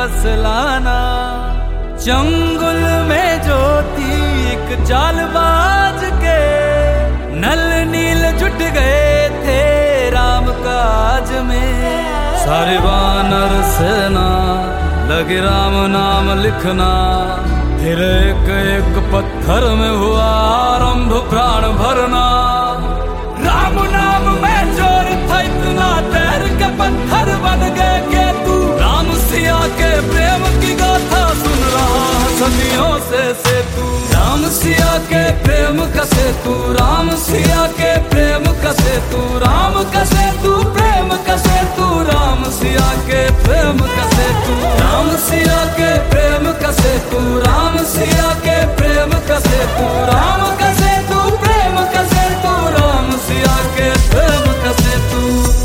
रसलाना। चंगुल में ज्योति एक चालबाज के, नल नील जुट गए थे राम काज में। सारे वानर सेना लगे राम नाम लिखना, फिर एक एक पत्थर में हुआ आरंभ प्राण भरना। राम नाम में जोर था इतना, तैर के पत्थर बन गए के तू। राम सिया के प्रेम की गाथा सुन रहा सदियों से तू। राम सिया के प्रेम का सेतु, राम सिया के प्रेम का सेतु, राम का सेतु प्रेम का सेतु, राम सिया के प्रेम का सेतु, राम सिया के प्रेम का सेतु, राम सिया के प्रेम का सेतु, राम का सेतु प्रेम का सेतु, राम सिया के प्रेम का सेतु।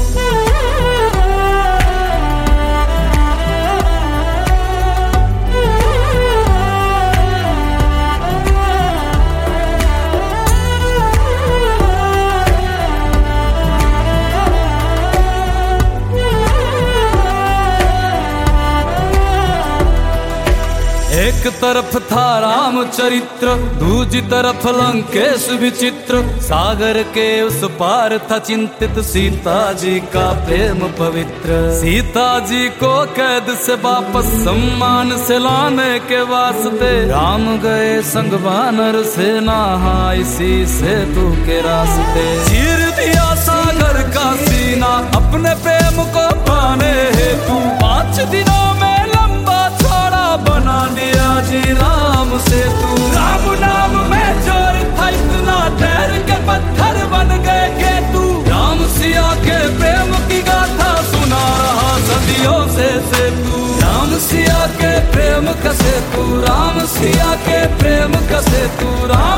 एक तरफ था रामचरित्र, दूसरी तरफ लंकेश विचित्र। सागर के उस पार था चिंतित सीता जी का प्रेम पवित्र। सीता जी को कैद से वापस सम्मान से लाने के वास्ते, राम गए संग वानर सेना इसी सेतु के रास्ते। चीर दिया सागर का सीना अपने प्रेम को पाने हेतु, 5 दिनों में बना दिया जी राम सेतु। राम नाम में जोर था इतना, तैर के पत्थर बन गए के तू। राम सिया के प्रेम की गाथा सुना रहा सदियों से तू। राम सिया के प्रेम का सेतु, राम सिया के प्रेम का सेतु, राम